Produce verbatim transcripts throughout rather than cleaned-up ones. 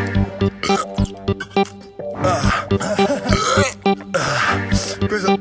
Questo...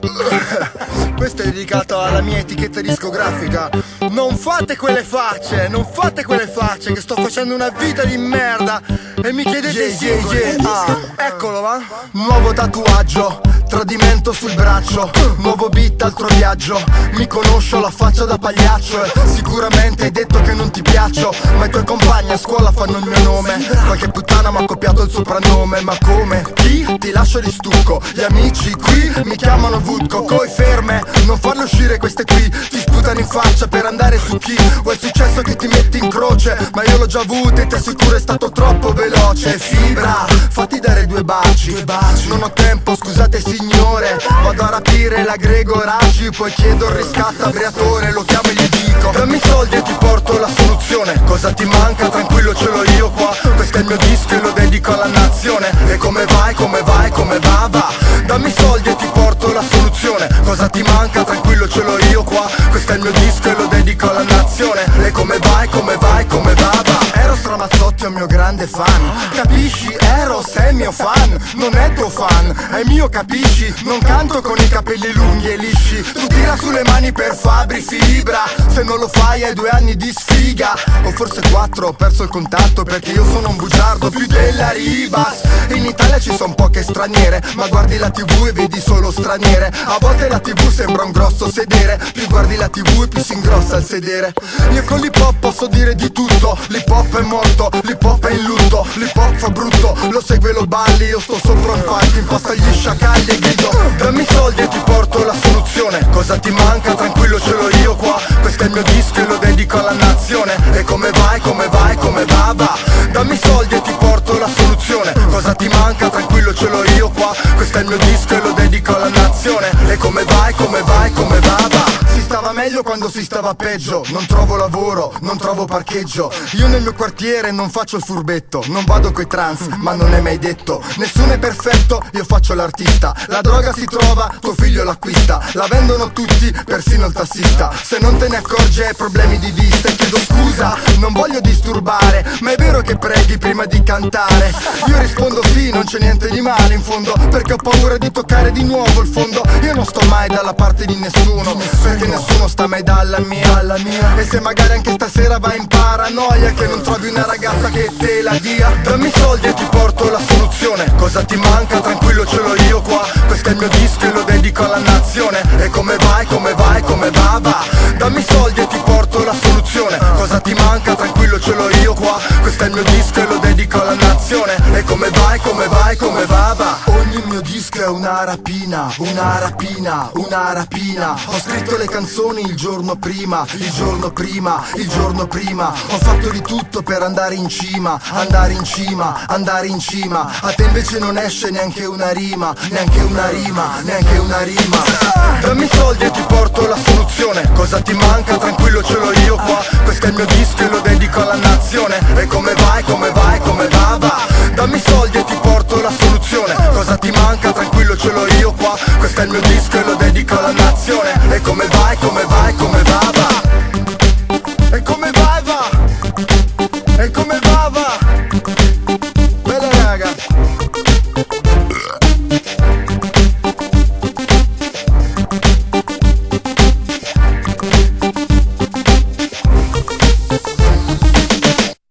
Questo è dedicato alla mia etichetta discografica. Non fate quelle facce, non fate quelle facce, che sto facendo una vita di merda e mi chiedete yeah, i singoli. yeah, yeah. Ah, eccolo va. Nuovo tatuaggio, tradimento sul braccio, nuovo beat, altro viaggio. Mi conosco la faccia da pagliaccio e sicuramente hai detto che non ti piaccio, ma i tuoi compagni a scuola fanno il mio nome. Qualche puttana mi ha copiato il soprannome, ma come? Chi? Ti lascio di stucco. Gli amici qui mi chiamano Vudco. Coi ferme, non farle uscire queste qui. Ti sputano in faccia per andare su chi. Vuoi il successo che ti metti in croce, ma io l'ho già avuto e ti assicuro è stato troppo veloce. Fibra, fatti dare due baci, due baci. Non ho tempo, scusate signore, vado a rapire la Gregoraci, poi chiedo il riscatto a Briatore, lo chiamo e gli dico: dammi i soldi e ti porto la soluzione. Cosa ti manca? Tranquillo, ce l'ho io qua. Questo è il mio disco e lo dedico alla nazione. E come vai, come vai, come va, va. Dammi i soldi e ti porto la soluzione. Cosa ti manca? Tranquillo, ce l'ho io qua. Questo è il mio disco e lo dedico alla nazione. E come vai, come vai, come va, va. Eros Ramazzotti è un mio grande fan, capisci? Eros è mio fan, non è tuo fan, è mio, capisci? Non canto con i capelli lunghi e lisci. Tu tira sulle mani per Fabri Fibra. Se non lo fai hai due anni di sfiga, o forse quattro, ho perso il contatto perché io sono un bugiardo più della Ribas. In Italia ci sono poche straniere, ma guardi la tv e vedi solo straniere. A volte la tv sembra un grosso sedere, più guardi la tv e più si ingrossa il sedere. Io con l'hip hop posso dire di tutto. L'hip hop è morto, l'hip hop è in lutto. L'hip hop fa brutto, lo segue e lo balli. Io sto sopra un palco, imposta gli sciacalli e grido: dammi i soldi e ti porto la soluzione. Cosa ti manca? Tranquillo, ce l'ho io qua. Questo è il mio disco e lo dedico alla nazione. E come vai, come vai, come va, va. Dammi i soldi e ti porto la soluzione. Cosa ti manca? Tranquillo, ce l'ho io qua. Questo è il mio disco e lo dedico alla nazione. E come vai, come vai, come va, va. Si stava meglio quando si stava peggio. Non trovo lavoro, non trovo parcheggio. Io nel mio quartiere non faccio il furbetto, non vado coi trans, ma non è mai detto. Nessuno è perfetto, io faccio l'artista. La droga si trova, tuo figlio l'acquista. La vendono tutti, persino il tassista. Se non te ne accorgi hai problemi di vista. E chiedo scusa, non voglio disturbare, ma è vero che preghi prima di cantare. Io rispondo sì, non c'è niente di male in fondo, perché ho paura di toccare di nuovo il fondo. Io non sto mai dalla parte di nessuno, perché nessuno sta mai dalla mia, alla mia. E se magari anche stasera vai in paranoia che non trovi una ragazza che te la dia, dammi i soldi e ti porto la soluzione. Cosa ti manca? Tranquillo, ce l'ho io qua. Questo è il mio disco e lo dedico alla nazione. E come vai, come vai, come va, va. Dammi i soldi e ti porto la soluzione. Cosa ti manca? Tranquillo, ce l'ho io qua. Questo è il mio disco e lo dedico alla nazione. E come vai, come vai, come va, va. Ogni mio disco è una rapina, una rapina, una rapina. Ho scritto le canzoni il giorno prima, il giorno prima, il giorno prima. Ho fatto di tutto per andare in cima, andare in cima, andare in cima. A te invece non esce neanche una rima, neanche una rima, neanche una rima. Dammi i soldi e ti porto la soluzione. Cosa ti manca? Tranquillo, ce l'ho io qua. Questo è il mio disco e lo dedico alla nazione. E come vai, come vai, come va, va. Dammi i soldi e ti porto la soluzione. Cosa ti manca? Tranquillo, ce l'ho io qua. Questo è il mio disco e lo dedico alla nazione. E come vai, come vai, come va, va.